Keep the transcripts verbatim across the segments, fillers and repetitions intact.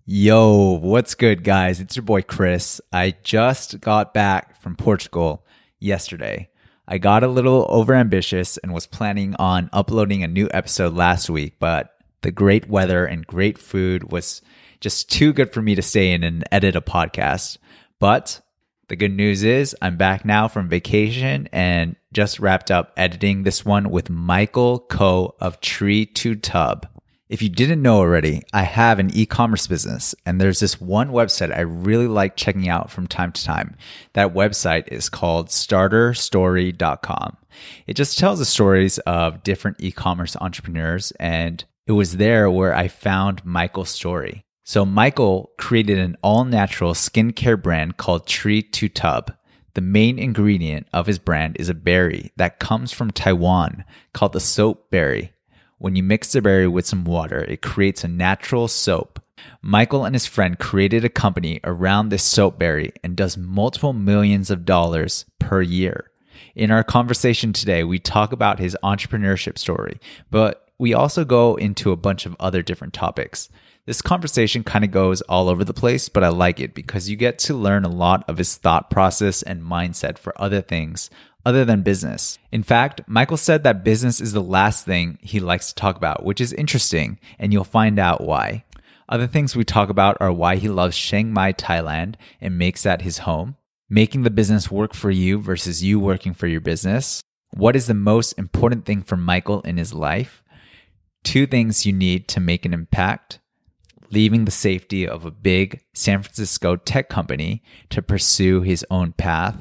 Yo, what's good, guys? It's your boy Chris. I just got back from Portugal yesterday. I got a little overambitious and was planning on uploading a new episode last week, but the great weather and great food was just too good for me to stay in and edit a podcast. But the good news is I'm back now from vacation and just wrapped up editing this one with Michael Ko of Tree to Tub. If you didn't know already, I have an e-commerce business, and there's this one website I really like checking out from time to time. That website is called starter story dot com. It just tells the stories of different e-commerce entrepreneurs, and it was there where I found Michael's story. So Michael created an all-natural skincare brand called Tree to Tub. The main ingredient of his brand is a berry that comes from Taiwan called the soap berry. When you mix the berry with some water, it creates a natural soap. Michael and his friend created a company around this soap berry and does multiple millions of dollars per year. In our conversation today, we talk about his entrepreneurship story, but we also go into a bunch of other different topics. This conversation kind of goes all over the place, but I like it because you get to learn a lot of his thought process and mindset for other things other than business. In fact, Michael said that business is the last thing he likes to talk about, which is interesting, and you'll find out why. Other things we talk about are why he loves Chiang Mai, Thailand, and makes that his home, making the business work for you versus you working for your business, what is the most important thing for Michael in his life, two things you need to make an impact, leaving the safety of a big San Francisco tech company to pursue his own path,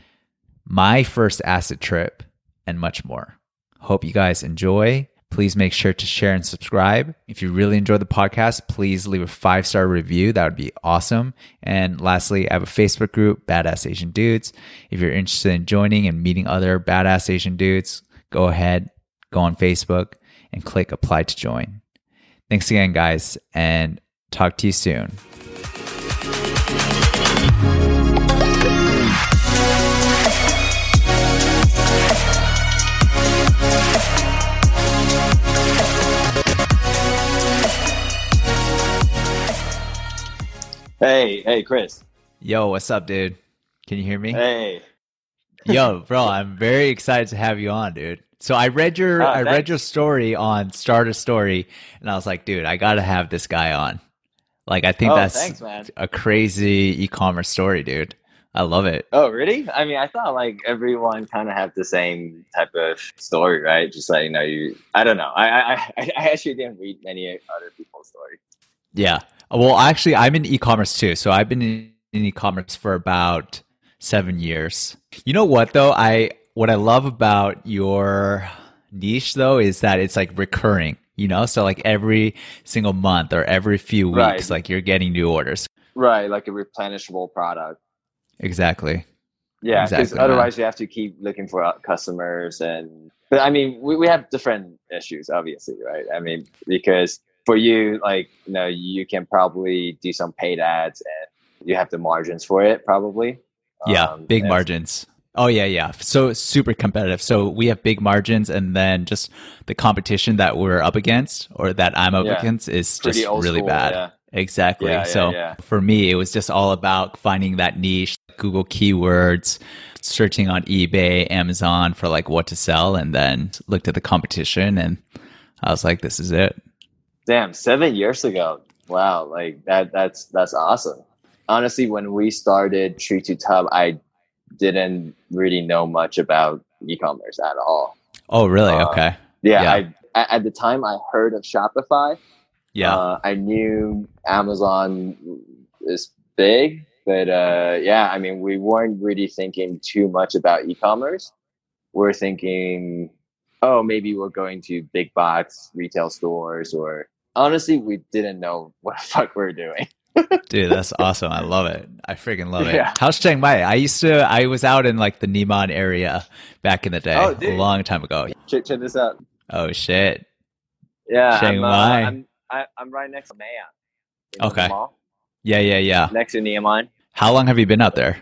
my first acid trip, and much more. Hope you guys enjoy. Please make sure to share and subscribe. If you really enjoy the podcast, please leave a five-star review. That would be awesome. And lastly, I have a Facebook group, Badass Asian Dudes. If you're interested in joining and meeting other badass Asian dudes, go ahead, go on Facebook, and click apply to join. Thanks again, guys, and talk to you soon. Hey, hey, Chris. Yo, what's up, dude? Can you hear me? Hey. Yo, bro, I'm very excited to have you on, dude. So I read your Oh, I read thanks. your story on Starter Story, and I was like, dude, I gotta have this guy on. Like, I think Oh, that's thanks, man. a crazy e-commerce story, dude. I love it. Oh, really? I mean, I thought like everyone kind of have the same type of story, right? Just like, you know, you, I don't know. I, I, I I actually didn't read many other people's stories. Yeah. Well, actually, I'm in e-commerce too. So I've been in, in e-commerce for about seven years. You know what, though? I what I love about your niche, though, is that it's like recurring, you know? So like every single month or every few weeks, Right. like you're getting new orders. Right, like a replenishable product. Exactly. Yeah, because Exactly, man. otherwise you have to keep looking for uh, customers. And but I mean, we, we have different issues, obviously, right? I mean, because for you, like, you know, you can probably do some paid ads and you have the margins for it, probably. Yeah, Um, big and- margins. Oh, yeah, yeah. So super competitive. So we have big margins, and then just the competition that we're up against or that I'm up Yeah. against is Pretty just old really school, bad. yeah. Exactly. Yeah, yeah, so yeah. for me, it was just all about finding that niche, Google keywords, searching on eBay, Amazon for like what to sell, and then looked at the competition, and I was like, this is it. Damn, seven years ago. Wow, like that that's that's awesome. Honestly, when we started Tree to Tub, I didn't really know much about e-commerce at all. Oh, really? Uh, Okay. Yeah, Yeah. I a- at the time I heard of Shopify. Yeah. Uh, I knew Amazon is big, but uh, yeah, I mean, we weren't really thinking too much about e-commerce. We're thinking, oh, maybe we're going to big box retail stores, or honestly, we didn't know what the fuck we're doing. Dude, that's awesome. I love it. I freaking love it. Yeah. How's Chiang Mai? I used to, I was out in like the Niman area back in the day, Oh, a dude. long time ago. Check, check this out. Oh, shit. Yeah, Chiang I'm, uh, Mai. I'm, I, I'm right next to Naya. Okay. Yeah, yeah, yeah. Next to Neiman. How long have you been out there?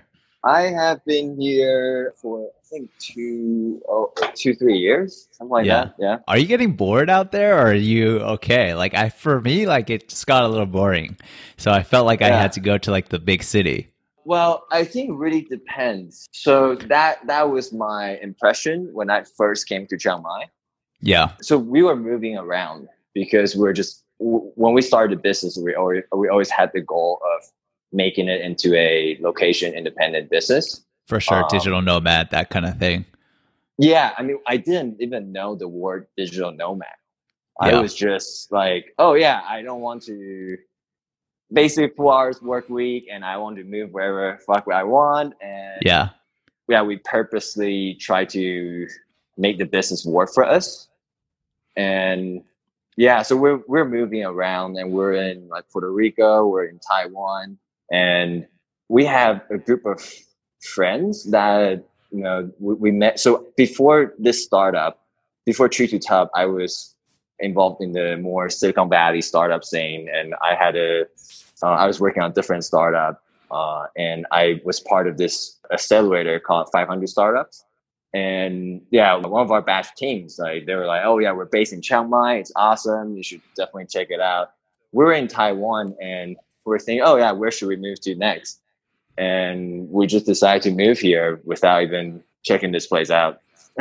I have been here for I think two, oh, two, three years, something like Yeah. that. Yeah. Are you getting bored out there or are you okay? Like I for me, like it just got a little boring. So I felt like I Yeah. had to go to like the big city. Well, I think it really depends. So that that was my impression when I first came to Chiang Mai. Yeah. So we were moving around because we're just when we started the business, we always we always had the goal of making it into a location independent business. For sure. Um, Digital nomad, that kind of thing. yeah, I mean, I didn't even know the word digital nomad. I Yeah. was just like, oh yeah, I don't want to basically four hours work week, and I want to move wherever fuck I want, and Yeah. yeah, we purposely try to make the business work for us, and yeah, so we're we're moving around, and we're in like Puerto Rico, we're in Taiwan, and we have a group of friends that you know we, we met. So before this startup, before Tree to Tub, I was involved in the more Silicon Valley startup scene, and I had a uh, I was working on different startup, uh, and I was part of this accelerator called five hundred Startups. And yeah, one of our batch teams, like they were like, "Oh yeah, we're based in Chiang Mai. It's awesome. You should definitely check it out." We were in Taiwan, and we we're thinking, "Oh yeah, where should we move to next?" And we just decided to move here without even checking this place out.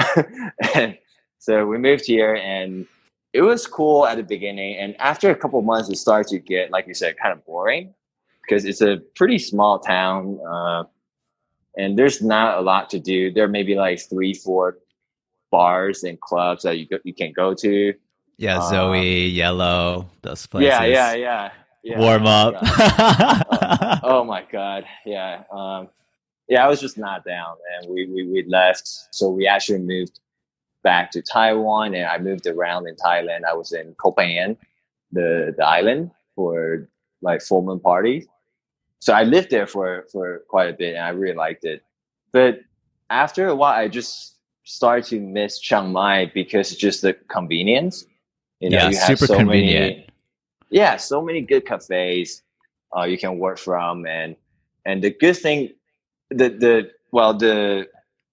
And so we moved here, and it was cool at the beginning. And after a couple of months, it started to get, like you said, kind of boring because it's a pretty small town. Uh, and there's not a lot to do. There may be like three, four bars and clubs that you go, you can go to. Yeah, Um, Zoe, Yellow, those places. yeah, yeah, yeah, yeah. Warm Oh up. oh, oh my god, yeah, um, yeah. I was just not down, and we, we we left. So we actually moved back to Taiwan, and I moved around in Thailand. I was in Koh Phangan, the the island, for like full moon parties. So I lived there for, for quite a bit, and I really liked it. But after a while, I just started to miss Chiang Mai because it's just the convenience. You know, Yeah, you have super so convenient. many, yeah, so many good cafes uh, you can work from, and and the good thing, the the well, the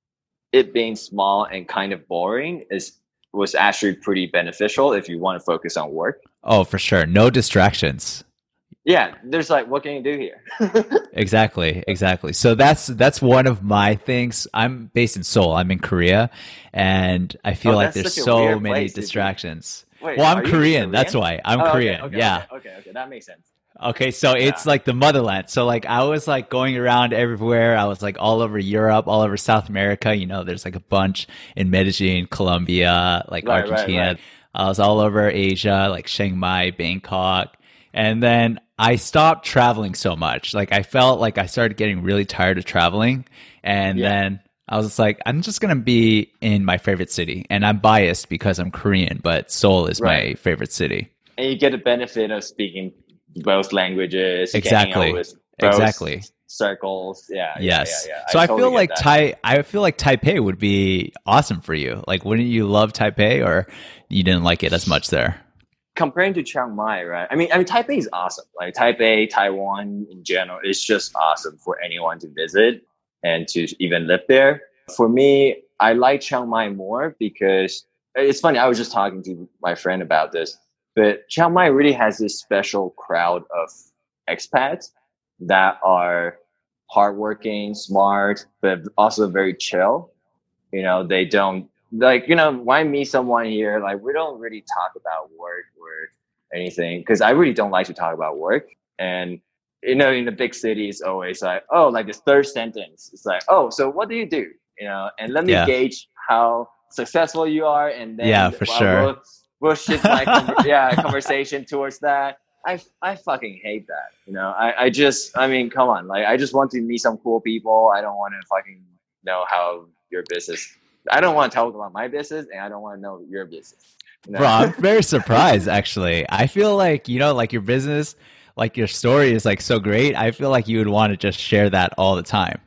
it being small and kind of boring is was actually pretty beneficial if you want to focus on work. Oh, for sure. No distractions. Yeah, there's like, what can you do here? Exactly, exactly. So that's that's one of my things. I'm based in Seoul. I'm in Korea, and I feel Oh, like that's there's such a so weird many place to be. distractions. Wait, Well, I'm are you Korean. That's Korean? why. I'm Oh, okay, Korean. okay, Yeah. okay, okay, okay, that makes sense. Okay, so it's Yeah. like the motherland. So like I was like going around everywhere. I was like all over Europe, all over South America. You know, there's like a bunch in Medellin, Colombia, like Right, right, Argentina. right. I was all over Asia, like Chiang Mai, Bangkok. And then I stopped traveling so much. Like I felt like I started getting really tired of traveling. And Yeah. then I was just like, I'm just going to be in my favorite city. And I'm biased because I'm Korean, but Seoul is my Right. favorite city. And you get the benefit of speaking both languages. You can hang Exactly. out with both Exactly. circles. Yeah. Yes. Yeah, yeah, yeah. So I, totally feel get like that. Tai I feel like Taipei would be awesome for you. Like wouldn't you love Taipei or you didn't like it as much there? Comparing to Chiang Mai, right? I mean, I mean, Taipei is awesome. Like Taipei, Taiwan in general, it's just awesome for anyone to visit and to even live there. For me, I like Chiang Mai more because it's funny. I was just talking to my friend about this, but Chiang Mai really has this special crowd of expats that are hardworking, smart, but also very chill. You know, they don't like, you know, why meet someone here? Like, we don't really talk about work or anything because I really don't like to talk about work. And, you know, in the big city, it's always like, oh, like this third sentence. It's like, oh, so what do you do? You know, and let me Yeah. gauge how successful you are. And then Yeah, for well, sure. we'll, we'll shift my conver- yeah, conversation towards that. I, I fucking hate that. You know, I, I just, I mean, come on. Like, I just want to meet some cool people. I don't want to fucking know how your business, I don't want to talk about my business and I don't want to know your business. You know? Bro, I'm very surprised actually. I feel like, you know, like your business, like your story is like so great. I feel like you would want to just share that all the time.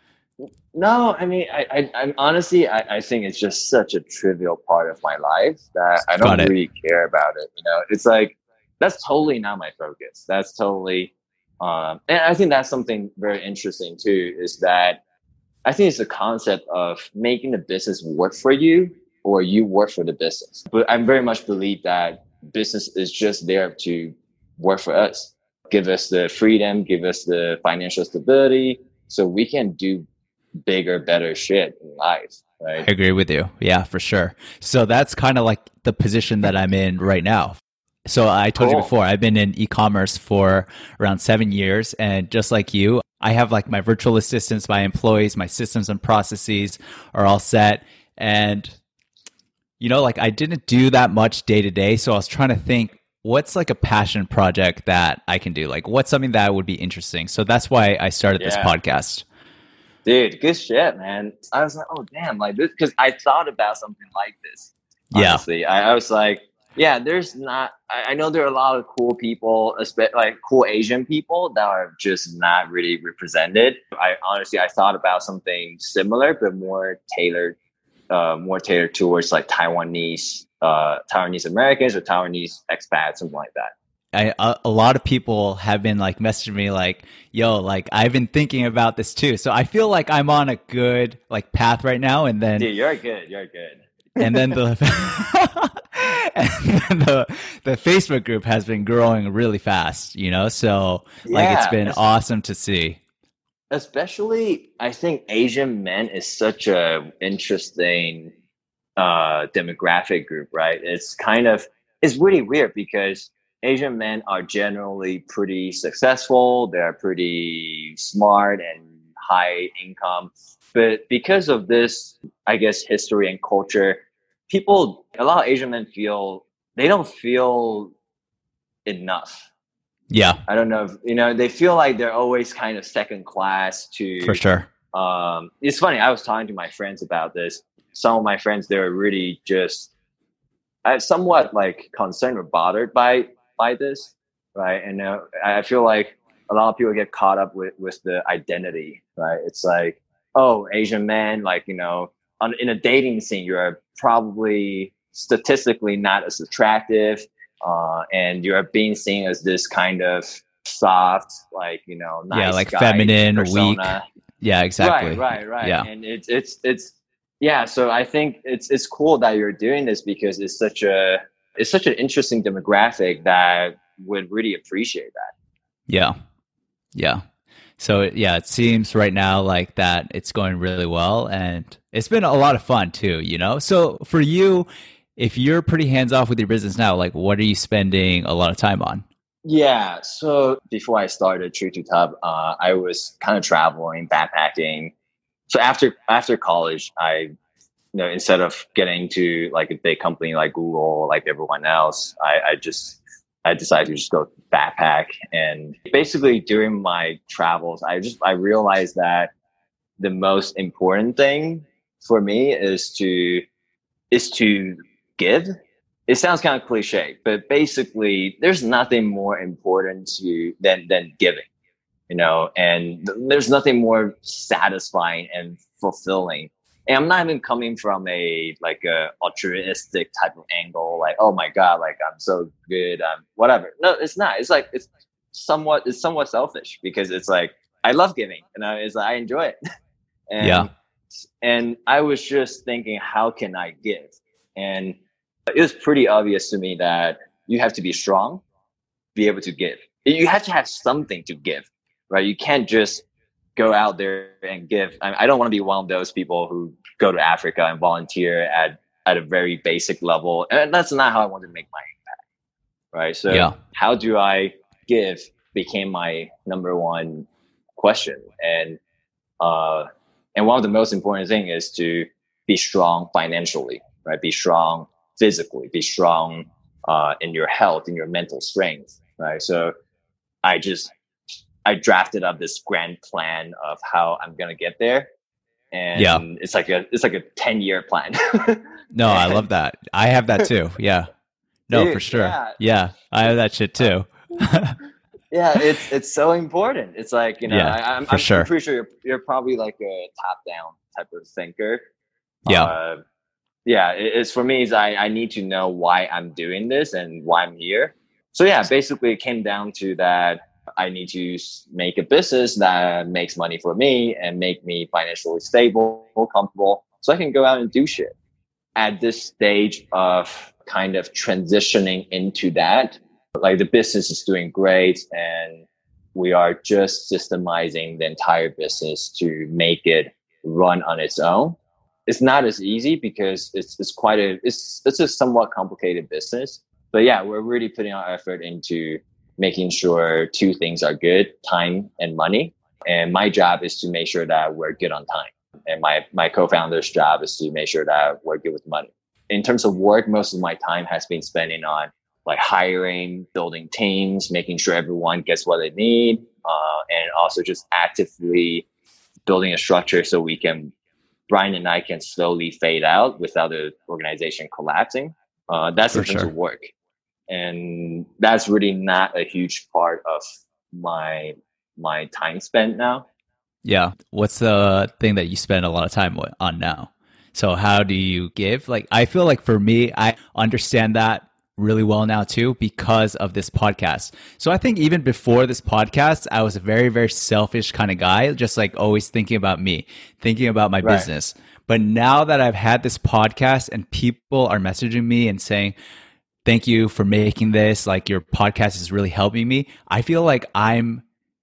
No, I mean, I, I, I'm honestly, I, I think it's just such a trivial part of my life that I Got don't it. really care about it. You know, it's like, that's totally not my focus. That's totally, um, and I think that's something very interesting too, is that I think it's the concept of making the business work for you or you work for the business. But I very much believe that business is just there to work for us, give us the freedom, give us the financial stability so we can do bigger, better shit in life. Right? I agree with you. Yeah, for sure. So that's kind of like the position that I'm in right now. So I told Cool. you before, I've been in e-commerce for around seven years. And just like you, I have like my virtual assistants, my employees, my systems and processes are all set. And, you know, like I didn't do that much day to day. So I was trying to think, what's like a passion project that I can do? Like what's something that would be interesting? So that's why I started this Yeah. podcast. Dude, good shit, man. I was like, oh, damn, like this, because I thought about something like this. Honestly, Yeah. I, I was like, yeah, there's not, I, I know there are a lot of cool people, espe- like cool Asian people that are just not really represented. I honestly, I thought about something similar, but more tailored, uh, more tailored towards like Taiwanese, uh, Taiwanese Americans or Taiwanese expats, something like that. I, a, a lot of people have been like messaging me like, yo, like I've been thinking about this too. So I feel like I'm on a good like path right now. And then, Dude, you're good. You're good. and then the, and then the, the Facebook group has been growing really fast, you know? So like, it's Yeah, been es- awesome to see. especially I think Asian men is such a interesting uh demographic group, right? It's kind of it's really weird because Asian men are generally pretty successful, they're pretty smart and high income. But because of this, I guess, history and culture, people, a lot of Asian men feel they don't feel enough. Yeah, I don't know if, you know, they feel like they're always kind of second class for to, sure. um, it's funny. I was talking to my friends about this. Some of my friends, they're really just uh, somewhat like concerned or bothered by, by this. Right. And uh, I feel like a lot of people get caught up with, with the identity, right? It's like, oh, Asian man, like, you know, on, in a dating scene, you're probably statistically not as attractive. Uh, and you're being seen as this kind of soft, like, you know, nice Yeah, like guy feminine, weak. persona. Yeah, exactly. Right, right, right. Yeah. And it's it's it's yeah. So I think it's it's cool that you're doing this because it's such a it's such an interesting demographic that would really appreciate that. Yeah. Yeah. So yeah, it seems right now like that it's going really well and it's been a lot of fun too, you know? So for you, if you're pretty hands off with your business now, like what are you spending a lot of time on? Yeah. So before I started True to Tub, uh, I was kind of traveling, backpacking. So after after college, I you know instead of getting to like a big company like Google, like everyone else, I, I just I decided to just go backpack. And basically during my travels, I just I realized that the most important thing for me is to is to give. It sounds kind of cliche, but basically there's nothing more important to than than giving, you know, and th- there's nothing more satisfying and fulfilling. And I'm not even coming from a like a altruistic type of angle, like, oh my God, like I'm so good, I'm whatever. No, it's not. It's like it's somewhat it's somewhat selfish because it's like I love giving and I, it's like, I enjoy it. Yeah. and and I was just thinking, how can I give? And it was pretty obvious to me that you have to be strong, be able to give. You have to have something to give, right? You can't just go out there and give. I, I don't want to be one of those people who go to Africa and volunteer at, at a very basic level. And that's not how I want to make my impact, right? So Yeah. how do I give became my number one question. And, uh, and one of the most important thing is to be strong financially, right? Be strong physically, be strong uh, in your health, in your mental strength, right? So I just, I drafted up this grand plan of how I'm going to get there. And Yeah. it's like a, it's like a ten year plan. No, I And, love that. I have that too. Yeah. No, dude, for sure. yeah. Yeah. I have that shit too. Yeah, it's it's so important. It's like, you know, Yeah, I, I'm for I'm, sure. I'm pretty sure you're you're probably like a top down type of thinker. Yeah. Uh, yeah, it, it's for me is I, I need to know why I'm doing this and why I'm here. So yeah, basically it came down to that. I need to make a business that makes money for me and make me financially stable, comfortable, so I can go out and do shit. At this stage of kind of transitioning into that, like the business is doing great and we are just systemizing the entire business to make it run on its own. It's not as easy because it's it's quite a it's it's a somewhat complicated business. But yeah, we're really putting our effort into making sure two things are good: time and money. And my job is to make sure that we're good on time. And my my co-founder's job is to make sure that we're good with money. In terms of work, most of my time has been spending on like hiring, building teams, making sure everyone gets what they need, uh, and also just actively building a structure so we can, Brian and I can slowly fade out without the organization collapsing. Uh, that's For in terms sure. of work. And that's really not a huge part of my my time spent now. Yeah. What's the thing that you spend a lot of time on now? So how do you give? Like, I feel like for me, I understand that really well now too because of this podcast. So I think even before this podcast, I was a very, very selfish kind of guy, just like always thinking about me, thinking about my Right. business. But now that I've had this podcast and people are messaging me and saying, thank you for making this, like your podcast is really helping me, I feel like I'm,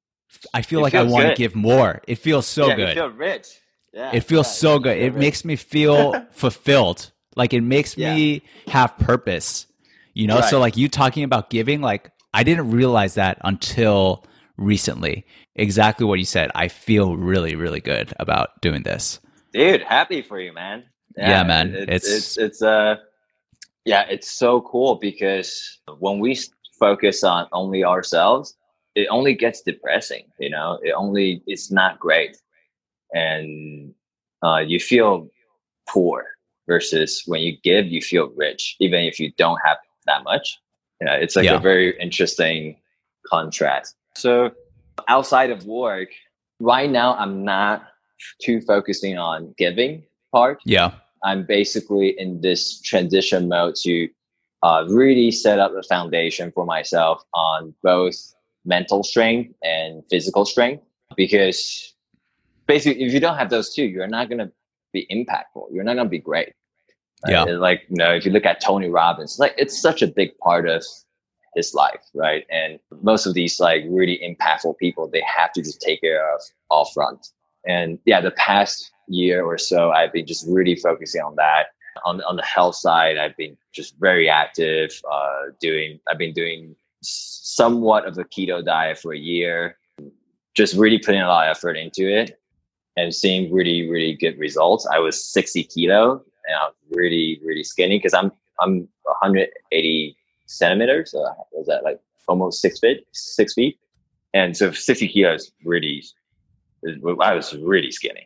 I feel It like I feels want to good. give more. It feels so yeah, good. You feel rich. Yeah, It feels yeah, so you good. feel It rich. makes me feel fulfilled. Like it makes Yeah. me have purpose, you know? Right. So like you talking about giving, like I didn't realize that until recently. Exactly what you said. I feel really, really good about doing this. Dude, happy for you, man. Yeah, man. It's It's- it's it's uh yeah, it's so cool because when we s- focus on only ourselves, it only gets depressing, you know. It only it's not great. And uh you feel poor versus when you give, you feel rich, even if you don't have that much. You know, it's like Yeah. a very interesting contrast. So outside of work, right now I'm not too focusing on giving part. Yeah. I'm basically in this transition mode to uh, really set up a foundation for myself on both mental strength and physical strength. Because basically, if you don't have those two, you're not going to be impactful. You're not going to be great. Right? Yeah. And like, you know, if you look at Tony Robbins, like it's such a big part of his life, right? And most of these like really impactful people, they have to just take care of all front. And yeah, the past year or so, I've been just really focusing on that. On on the health side, I've been just very active. Uh, doing, I've been doing somewhat of a keto diet for a year. Just really putting a lot of effort into it and seeing really, really good results. I was sixty kilo and I was really, really skinny because I'm I'm one hundred eighty centimeters. So was that like almost six feet, six feet? And so sixty kilos really, I was really skinny,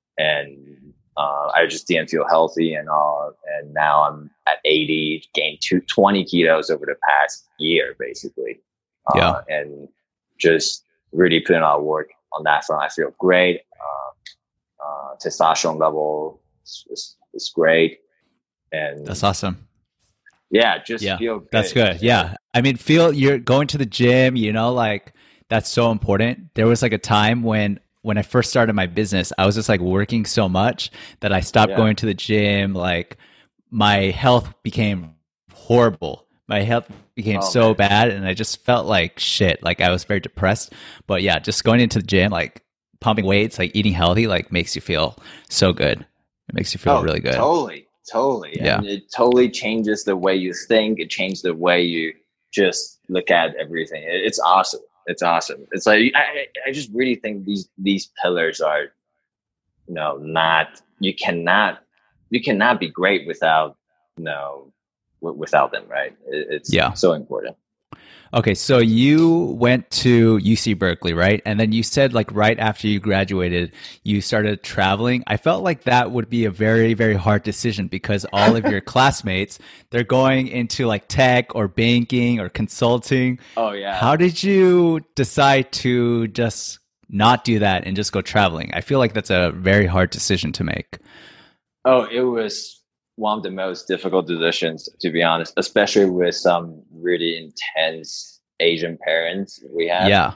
and uh, I just didn't feel healthy and all. And now I'm at eighty, gained two, twenty kilos over the past year, basically. Uh, Yeah. And just really putting a lot of work on that front. I feel great. Uh, uh, testosterone level is, is, is great. And That's awesome. yeah, just Yeah, feel good. that's good. Yeah. I mean, feel you're going to the gym, you know, like that's so important. There was like a time when when I first started my business, I was just like working so much that I stopped Yeah. going to the gym. Like my health became horrible. My health became Oh, so man. bad and I just felt like shit. Like I was very depressed. But yeah, just going into the gym, like pumping weights, like eating healthy, like makes you feel so good. It makes you feel Oh, really good. Totally, totally. Yeah. And it totally changes the way you think. It changes the way you just look at everything. It- It's awesome. It's awesome. It's like I, I just really think these these pillars are, you know, not you cannot you cannot be great without you know w- without them, right? It, it's Yeah. so important. Okay, so you went to U C Berkeley, right? And then you said like right after you graduated, you started traveling. I felt like that would be a very, very hard decision because all of your classmates, they're going into like tech or banking or consulting. Oh yeah. How did you decide to just not do that and just go traveling? I feel like that's a very hard decision to make. Oh, it was one of the most difficult decisions, to be honest, especially with some really intense Asian parents we have. Yeah.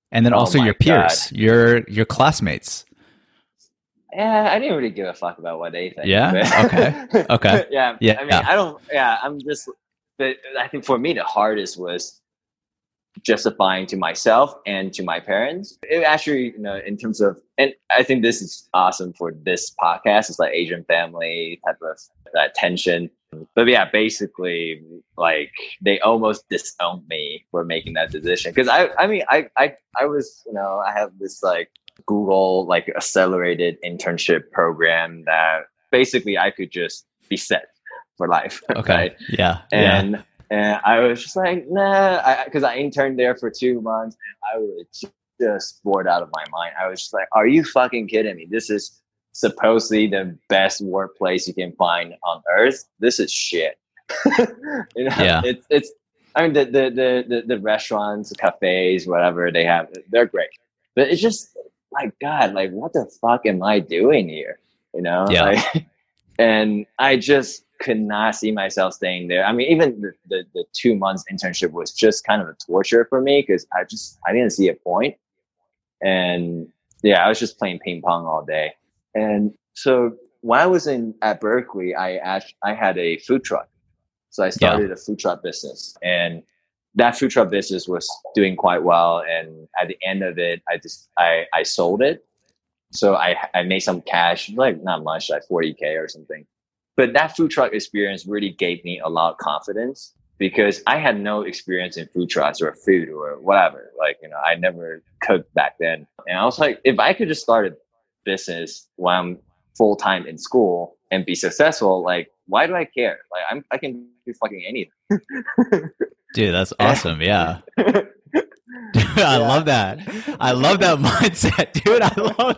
And then Oh also my your peers, your your classmates. Yeah, I didn't really give a fuck about what they think. Yeah. but- Okay. Okay. yeah. Yeah. I mean, Yeah. I don't. Yeah, I'm just. But I think for me, the hardest was justifying to myself and to my parents. It actually, you know, in terms of, and I think this is awesome for this podcast. It's like Asian family type of uh, tension. But yeah, basically, like they almost disowned me for making that decision. Because I, I mean, I, I, I was, you know, I have this like Google like accelerated internship program that basically I could just be set for life. Okay. Right? Yeah. And yeah. and I was just like, nah, because I, I interned there for two months and I was just bored out of my mind. I was just like, are you fucking kidding me? This is supposedly the best workplace you can find on earth. This is shit. you know, Yeah. it's it's. I mean, the the, the the the restaurants, cafes, whatever they have, they're great. But it's just like, God, like, what the fuck am I doing here? You know, Yeah. like, and I just could not see myself staying there. I mean, even the, the, the two months internship was just kind of a torture for me because I just, I didn't see a point. And yeah, I was just playing ping pong all day. And so when I was in at Berkeley, I actually, I had a food truck. So I started yeah. a food truck business, and that food truck business was doing quite well. And at the end of it, I just, I, I sold it. So I, I made some cash, like not much, like forty K or something. But that food truck experience really gave me a lot of confidence because I had no experience in food trucks or food or whatever. Like, you know, I never cooked back then. And I was like, if I could just start a business while I'm full time in school and be successful, like, why do I care? Like, I'm, I can do fucking anything. Dude, that's awesome. Yeah. Dude, I yeah. love that. I love that mindset, dude. I love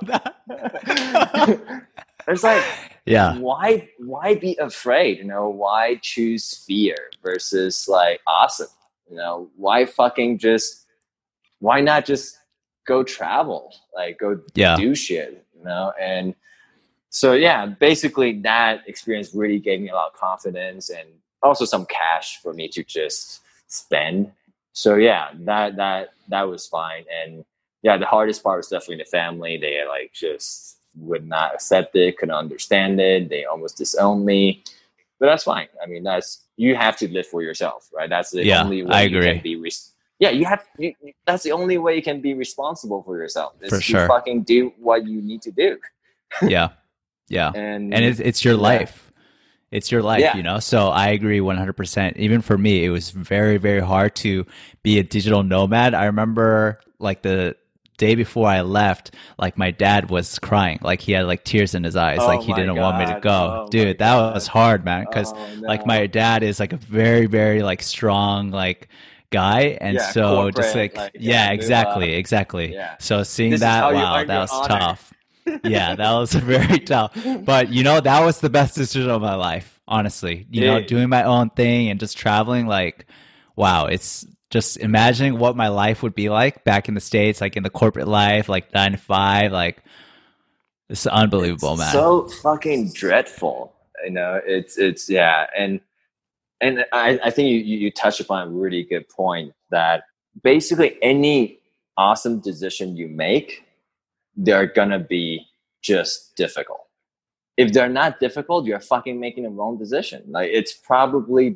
that. It's like, yeah, why why be afraid? You know, why choose fear versus like awesome? You know, why fucking just why not just go travel? Like go yeah. do shit, you know? And so yeah, basically that experience really gave me a lot of confidence and also some cash for me to just spend. So yeah, that that that was fine. And yeah, the hardest part was definitely the family. They like just would not accept it, couldn't understand it. They almost disowned me, but that's fine. I mean, that's, you have to live for yourself, right? That's the yeah, only way I you agree. can be, res- yeah, you have, you, that's the only way you can be responsible for yourself. Is for to sure. fucking do what you need to do. yeah. Yeah. And, and it's, it's your yeah. life. It's your life, yeah. you know? So I agree one hundred percent. Even for me, it was very, very hard to be a digital nomad. I remember like the day before I left, like my dad was crying, like he had like tears in his eyes, oh like he didn't God. want me to go. Oh Dude, that God. was hard, man. Cause oh, no. like my dad is like a very, very like strong, like guy. And yeah, so just like, like yeah, yeah exactly. Exactly. Yeah. So seeing this that, wow, that was honor. tough. yeah, that was very tough. But you know, that was the best decision of my life, honestly. You know, doing my own thing and just traveling, like, wow, it's just imagining what my life would be like back in the States, like in the corporate life, like nine to five, like it's unbelievable, it's man. So fucking dreadful, you know. It's it's yeah, and and I, I think you you touched upon a really good point that basically any awesome decision you make, they're gonna be just difficult. If they're not difficult, you're fucking making the wrong decision. Like it's probably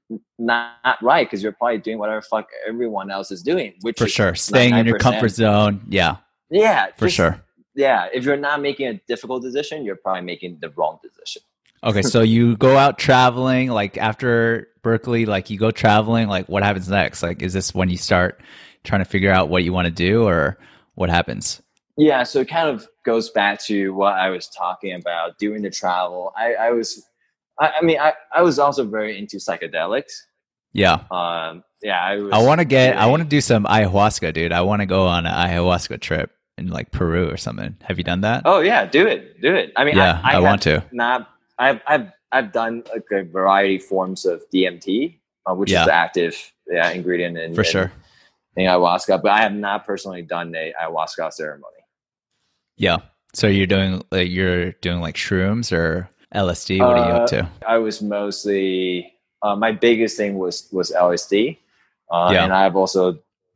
not right because you're probably doing whatever fuck everyone else is doing, which for is sure staying in your comfort zone. Yeah, yeah, for just, sure. Yeah, if you're not making a difficult decision, you're probably making the wrong decision. Okay, so you go out traveling, like after Berkeley, like you go traveling, like what happens next? Like, is this when you start trying to figure out what you want to do, or what happens? Yeah, so it kind of goes back to what I was talking about doing the travel. I, I was. I, I mean, I, I was also very into psychedelics. Yeah. Um. Yeah. I, was I want to get. doing, I want to do some ayahuasca, dude. I want to go on an ayahuasca trip in like Peru or something. Have you done that? Oh yeah, do it, do it. I mean, yeah, I, I, I want to. Not. I've I've I've done like a variety of forms of D M T, uh, which yeah. is the active yeah ingredient in for in, sure in ayahuasca. But I have not personally done a ayahuasca ceremony. Yeah. So you're doing like you're doing like shrooms or L S D? What are you up to? Uh, I was mostly uh, my biggest thing was was L S D, uh, yeah. and I've also like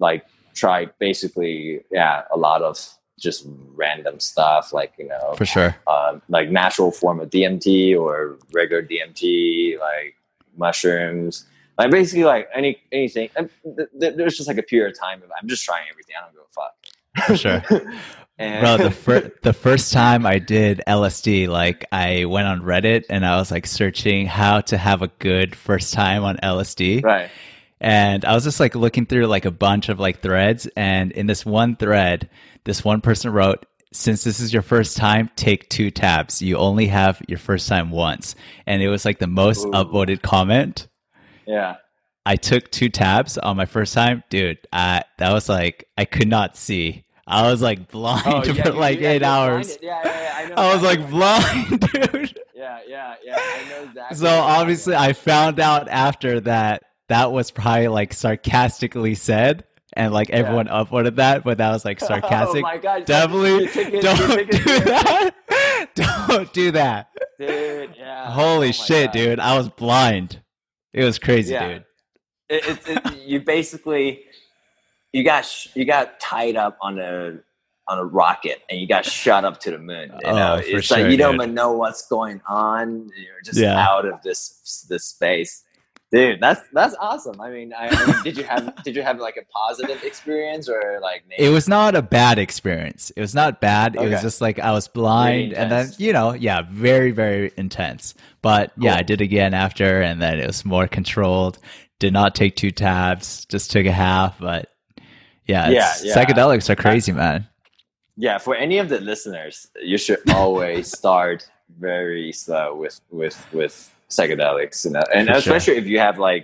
tried basically, yeah, a lot of just random stuff, like, you know, For sure. um, like natural form of D M T or regular D M T, like mushrooms, like basically like any anything. And th- th- there's just like a period of time of I'm just trying everything. I don't give a fuck. For sure. And Bro, the fir- the first time I did L S D, like I went on Reddit and I was like searching how to have a good first time on L S D. right. And I was just like looking through like a bunch of like threads, and in this one thread, this one person wrote, "Since this is your first time, take two tabs. You only have your first time once." And it was like the most Ooh. upvoted comment. Yeah. I took two tabs on my first time. Dude, I, that was like, I could not see. I was like blind Oh, yeah, for you- like yeah, eight you're hours. blinded. Yeah, yeah, yeah, I know. I was like exactly. blind, dude. Yeah, yeah, yeah. I know exactly. So what you're obviously talking I found out after that that was probably like sarcastically said, and like everyone upvoted that, but that was like about. sarcastic. Oh my god! Definitely You took it- you don't took it do seriously. that. Don't do that. Dude, yeah. Holy Oh my shit, God. dude. I was blind. It was crazy, Yeah. dude. It, it's it, you basically you got sh- you got tied up on a on a rocket and you got shot up to the moon. You Oh, know, for it's sure, like you don't dude. even know what's going on. You're just Yeah. out of this this space. Dude, that's that's awesome. I mean, I, I mean, did you have did you have like a positive experience or like It was not a bad experience. It was not bad. It was Okay. just like I was blind, and then intense. you know, yeah, very very intense. But yeah, Cool. I did again after, and then it was more controlled. Did not take two tabs, just took a half. But yeah, it's, Yeah, yeah. psychedelics are crazy, man. Yeah, for any of the listeners, you should always start very slow with with with psychedelics, you know, and For sure. especially if you have like,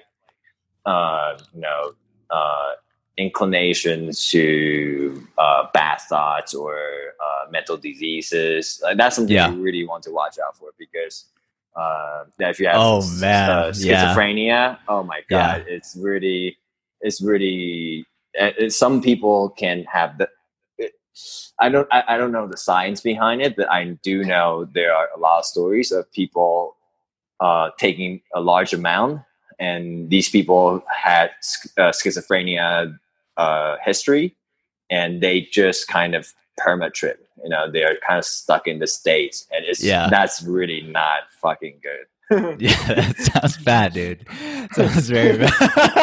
uh, you know, uh, inclinations to uh, bad thoughts or uh, mental diseases. Like, that's something Yeah. you really want to watch out for because. Uh, yeah, if you have Oh, s- man. uh, Yeah. schizophrenia, oh my god, it's really, it's really. Uh, it- some people can have the. It, I don't. I, I don't know the science behind it, but I do know there are a lot of stories of people uh, taking a large amount, and these people had sch- uh, schizophrenia uh, history, and they just kind of perma trip. You know, they are kind of stuck in the state, and it's Yeah. that's really not fucking good. Yeah, that sounds bad, dude. Sounds very bad.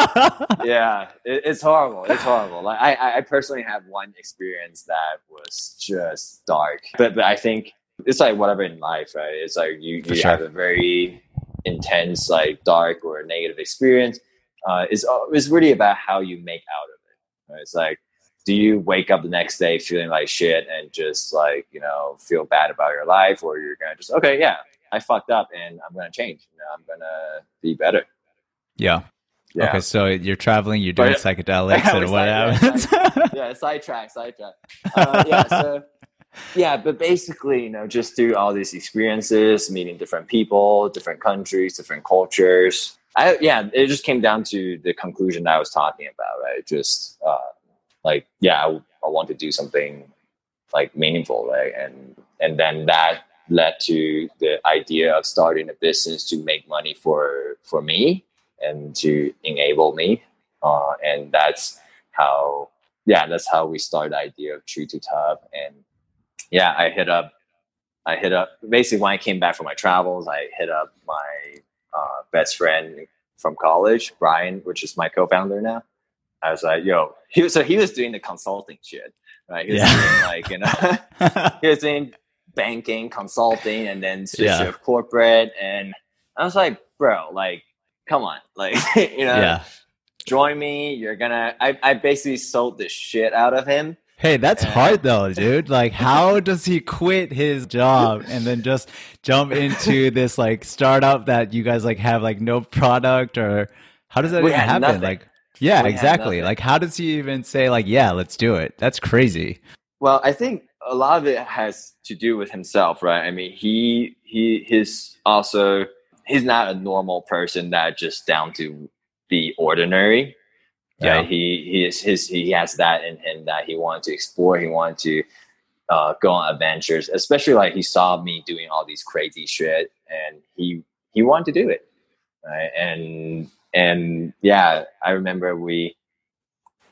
Yeah, it, it's horrible. It's horrible. Like I, I personally had one experience that was just dark, but but I think it's like whatever in life, right? It's like you For you sure. have a very intense, like dark or negative experience. Uh, it's it's really about how you make out of it. Right? It's like, do you wake up the next day feeling like shit and just like, you know, feel bad about your life, or you're gonna just okay, yeah, I fucked up and I'm gonna change. You know, I'm gonna be better. Yeah. Yeah. Okay, so you're traveling, you're doing But- psychedelics, Yeah, and we what side- happens? yeah, yeah, sidetrack, sidetrack. Uh, yeah, so yeah, but basically, you know, just through all these experiences, meeting different people, different countries, different cultures. I yeah, it just came down to the conclusion that I was talking about, right? Just uh, like yeah, I, I want to do something like meaningful, right? And and then that led to the idea of starting a business to make money for for me and to enable me, uh, and that's how yeah, that's how we started the idea of True to Tub. And yeah, I hit up, I hit up basically when I came back from my travels, I hit up my uh, best friend from college, Brian, which is my co-founder now. I was like, yo, he was, so he was doing the consulting shit, right? He was Yeah. doing like, you know, he was doing banking, consulting, and then switch Yeah. to corporate. And I was like, bro, like, come on, like, you know, Yeah. join me. You're gonna, I, I basically sold the shit out of him. Hey, that's Yeah. hard though, dude. Like, how does he quit his job and then just jump into this like startup that you guys like have like no product, or how does that We even had happen? nothing. Like, yeah, We had exactly. nothing. Like, how does he even say like, yeah, let's do it? That's crazy. Well, I think a lot of it has to do with himself, right? I mean, he he he's also he's not a normal person that just down to be ordinary. Yeah. Right? He he is his he has that in him that he wanted to explore. He wanted to uh, go on adventures, especially like he saw me doing all these crazy shit, and he he wanted to do it. Right? And and yeah, I remember we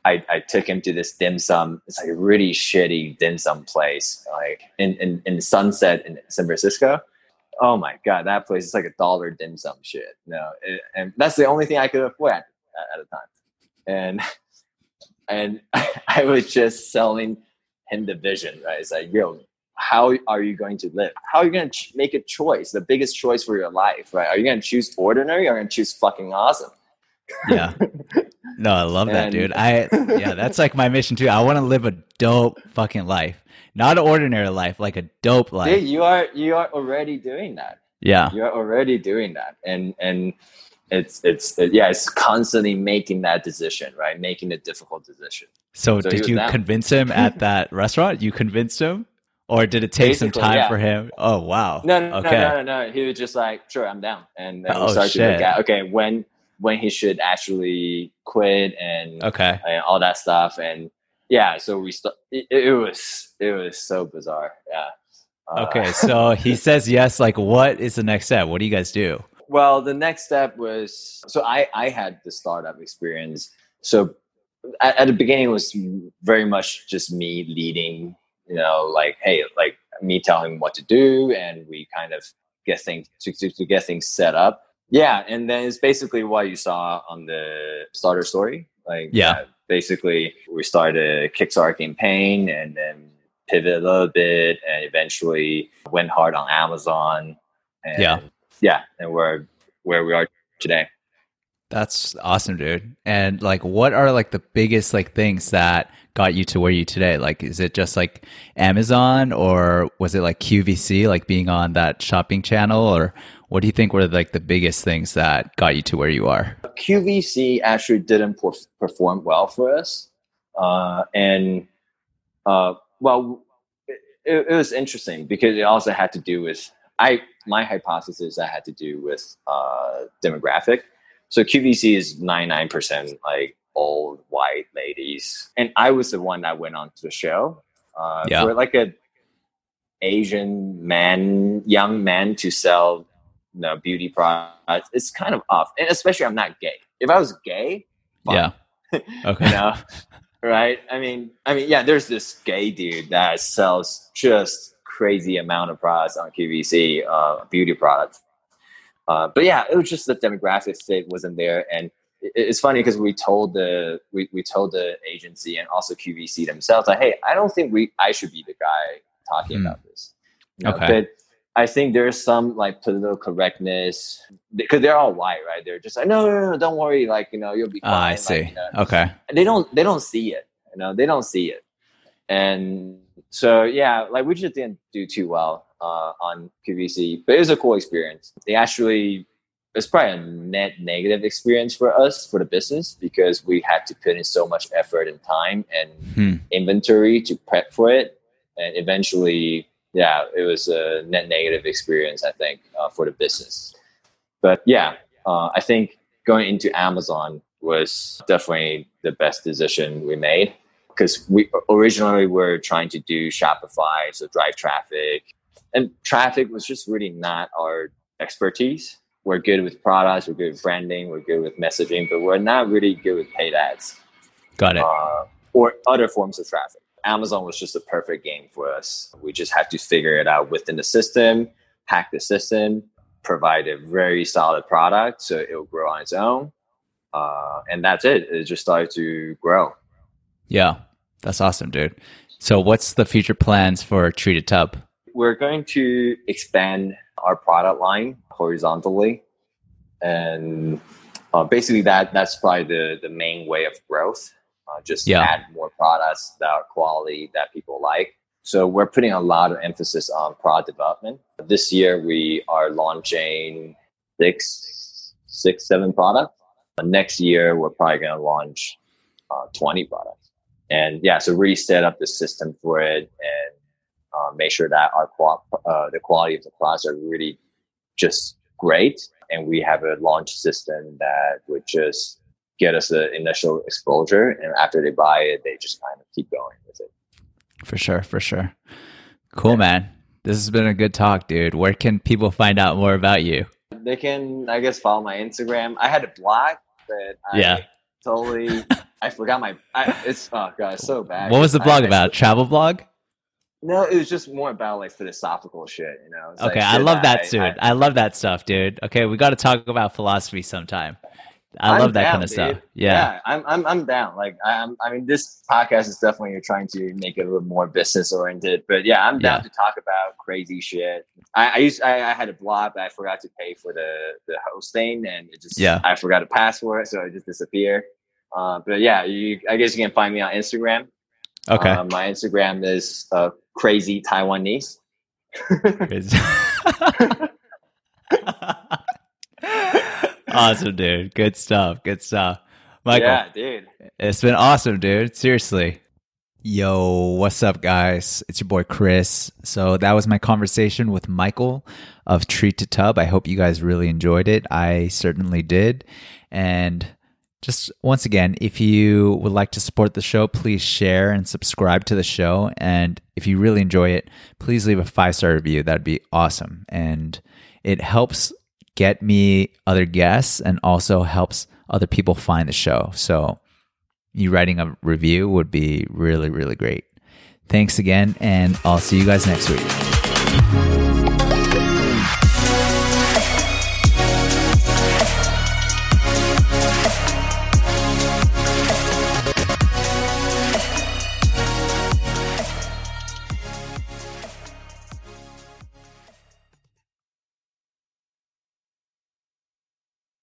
I, I took him to this dim sum. It's like a really shitty dim sum place, like in, in, in Sunset in San Francisco. Oh my God, that place is like a dollar dim sum shit. No, it, and that's the only thing I could afford at, at the time. And and I was just selling him the vision, right? It's like, yo, how are you going to live? How are you going to ch- make a choice, the biggest choice for your life, right? Are you going to choose ordinary or are you going to choose fucking awesome? Yeah. No, I love that, And- dude. I yeah, that's like my mission too. I want to live a dope fucking life. Not an ordinary life, like a dope life. Dude, you are you are already doing that. Yeah. You're already doing that. And and it's it's it, yeah, it's constantly making that decision, right? Making the difficult decision. So, So he did was you down. convince him at that restaurant? You convinced him? Or did it take Basically, some time yeah. for him? Oh, wow. No, no, okay. no, no, no, no. He was just like, sure, I'm down. And then Oh, we started to shit. look at okay, when when he should actually quit and, Okay. and all that stuff. And yeah, so we st- it, it was it was so bizarre. Yeah. Uh, Okay. So he says yes. Like, what is the next step? What do you guys do? Well, the next step was so I, I had the startup experience. So at, at the beginning, it was very much just me leading, you know, like, hey, like me telling him what to do, and we kind of get things to, to, to get things set up. Yeah. And then it's basically what you saw on the starter story. Like, Yeah. uh, basically, we started a Kickstarter campaign and then pivot a little bit and eventually went hard on Amazon. And Yeah. yeah, and we're where we are today. That's awesome, dude. And like, what are like the biggest like things that got you to where you today? Like, is it just like Amazon, or was it like Q V C, like being on that shopping channel, or what do you think were like the biggest things that got you to where you are? Q V C actually didn't per- perform well for us, uh, and uh, well, it, it was interesting because it also had to do with I. My hypothesis that had to do with uh, demographic. So Q V C is ninety-nine percent like old white ladies, and I was the one that went on to the show uh, Yeah. for like a Asian man, young man to sell, you know, beauty products. It's kind of off, and especially I'm not gay. If I was gay, fine. Yeah. Okay. You know, right? I mean, I mean, yeah. There's this gay dude that sells just crazy amount of products on Q V C, uh, beauty products. Uh, but yeah, it was just the demographic state wasn't there, and it, it's funny because we told the we, we told the agency and also Q V C themselves like, hey, I don't think we I should be the guy talking Hmm. about this. You know, Okay. But I think there's some like political correctness because they're all white, right? They're just like, no, no, no, no, don't worry, like you know, you'll be fine. Ah, I Like, see. you know, Okay. they don't they don't see it, you know, they don't see it, and so yeah, like we just didn't do too well uh, on Q V C, but it was a cool experience. They actually it's probably a net negative experience for us for the business because we had to put in so much effort and time and Hmm. inventory to prep for it, and eventually, yeah, it was a net negative experience I think uh, for the business. But yeah, uh, I think going into Amazon was definitely the best decision we made because we originally were trying to do Shopify, so drive traffic, and traffic was just really not our expertise. We're good with products, we're good with branding, we're good with messaging, but we're not really good with paid ads Got it. uh, or other forms of traffic. Amazon was just a perfect game for us. We just had to figure it out within the system, hack the system, provide a very solid product so it will grow on its own. Uh, and that's it. It just started to grow. Yeah. That's awesome, dude. So what's the future plans for Treated Tub? We're going to expand our product line horizontally. And uh, basically that that's probably the, the main way of growth. Uh, just Yeah. add more products that are quality that people like. So we're putting a lot of emphasis on product development. This year we are launching six, six, seven products. Uh, next year we're probably going to launch uh, twenty products. And yeah, so really set up the system for it and uh, make sure that our qual- uh, the quality of the products are really just great. And we have a launch system that would just get us the initial exposure. And after they buy it, they just kind of keep going with it. For sure. For sure. Cool, man. This has been a good talk, dude. Where can people find out more about you? They can, I guess, follow my Instagram. I had a blog, but I Yeah. totally I forgot my. I, it's oh god, it's so bad. What was the blog I, about? I, Travel blog? No, it was just more about like philosophical shit. You know. It's Okay, like I shit love that, I, dude. I, I, love that stuff, dude. Okay, we got to talk about philosophy sometime. I I'm love that down, kind of dude. stuff. Yeah. yeah, I'm I'm I'm down. Like I'm, I mean, this podcast is definitely trying to make it a little more business oriented. But yeah, I'm down Yeah. to talk about crazy shit. I, I used I, I had a blog, but I forgot to pay for the the hosting, and it just Yeah. I forgot a password, so it just disappeared. Uh, but yeah, you I guess you can find me on Instagram. Okay. Uh, my Instagram is uh, crazy Taiwanese. Awesome, dude. Good stuff. Good stuff. Michael, Yeah, dude. it's been awesome, dude. Seriously. Yo, what's up, guys? It's your boy Chris. So that was my conversation with Michael of Treat to Tub. I hope you guys really enjoyed it. I certainly did. And just once again, if you would like to support the show, please share and subscribe to the show. And if you really enjoy it, please leave a five-star review. That'd be awesome. And it helps get me other guests and also helps other people find the show. So you writing a review would be really, really great. Thanks again, and I'll see you guys next week.